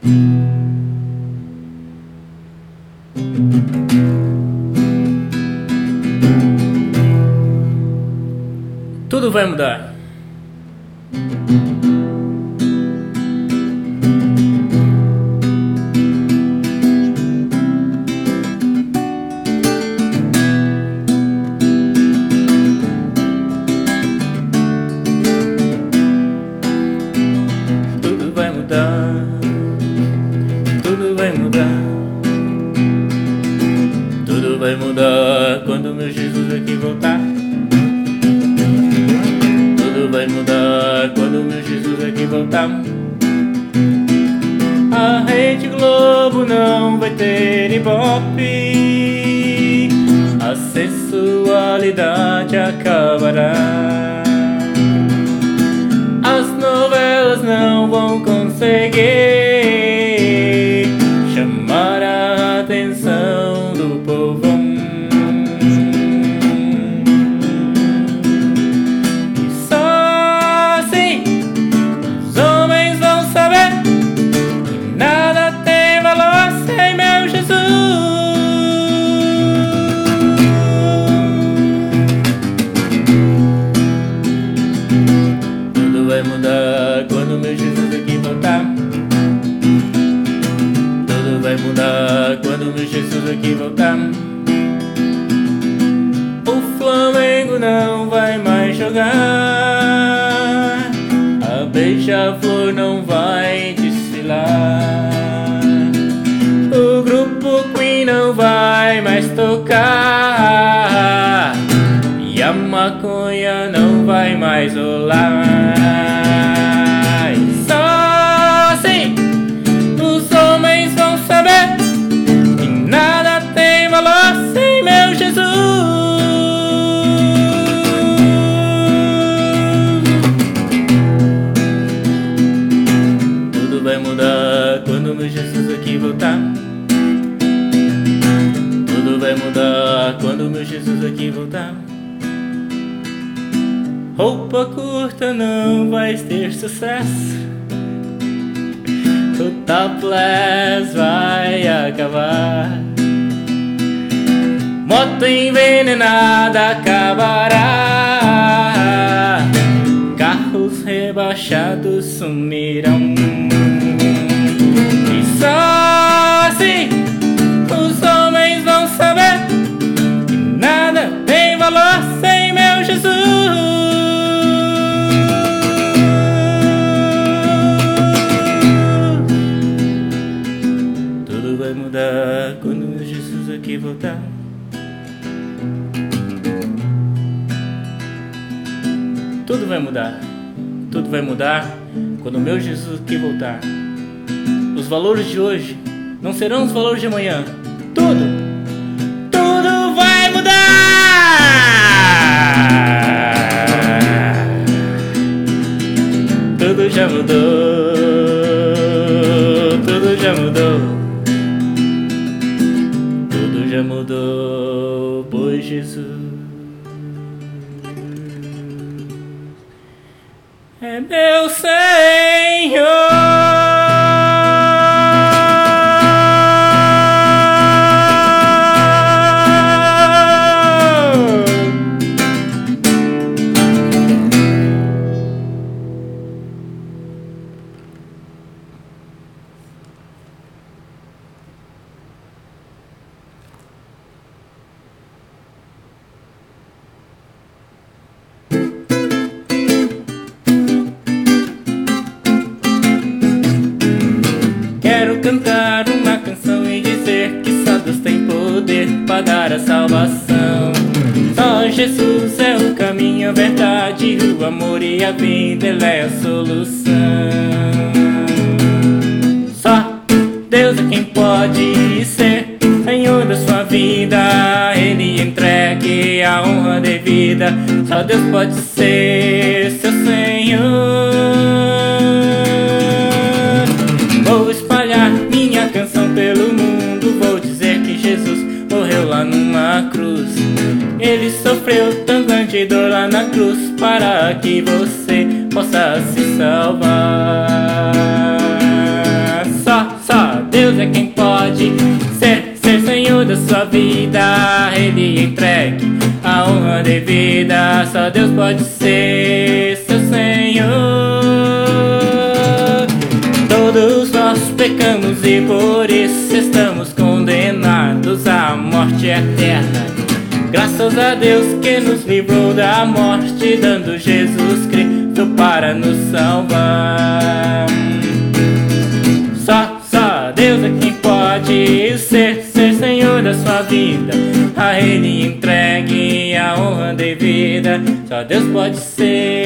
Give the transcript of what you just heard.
Tudo vai mudar. Tudo vai mudar. Tudo vai mudar. Tudo vai mudar quando meu Jesus aqui voltar. Tudo vai mudar quando meu Jesus aqui voltar. A Rede Globo não vai ter ibope, a sensualidade acabará. As novelas não vão conseguir chamar a atenção do povão. Tudo vai mudar quando meu Jesus aqui voltar. Tudo vai mudar quando meu Jesus aqui voltar. O Flamengo não vai mais jogar, a Beija-Flor não vai desfilar, o grupo Queen não vai mais tocar e a maconha não vai mais rolar. E só assim os homens vão saber que nada tem valor sem meu Jesus. Tudo vai mudar quando meu Jesus aqui voltar. Tudo vai mudar quando meu Jesus aqui voltar. Roupa curta não vai ter sucesso, o topless vai acabar, moto envenenada acabará, carros rebaixados sumirão. E só assim os homens vão saber que nada tem valor sem meu Jesus. Tudo vai mudar quando meu Jesus aqui voltar. Tudo vai mudar. Tudo vai mudar quando meu Jesus aqui voltar. Os valores de hoje não serão os valores de amanhã. Tudo vai mudar. Tudo já mudou. Tudo já mudou. Tudo já mudou, pois Jesus é meu Senhor. Cantar uma canção e dizer que só Deus tem poder para dar a salvação. Só Jesus é o caminho, a verdade, o amor e a vida, Ele é a solução. Só Deus é quem pode ser Senhor da sua vida, Ele entregue a honra devida. Só Deus pode ser seu Senhor. Vou espalhar minha canção pelo mundo, vou dizer que Jesus morreu lá numa cruz. Ele sofreu tão grande dor lá na cruz para que você possa se salvar. Só devida. Só Deus pode ser seu Senhor. Todos nós pecamos e por isso estamos condenados à morte eterna. Graças a Deus que nos livrou da morte, dando Jesus Cristo para nos salvar. Só Deus é quem pode ser Senhor da sua vida. A Ele entregue a honra devida. Só Deus pode ser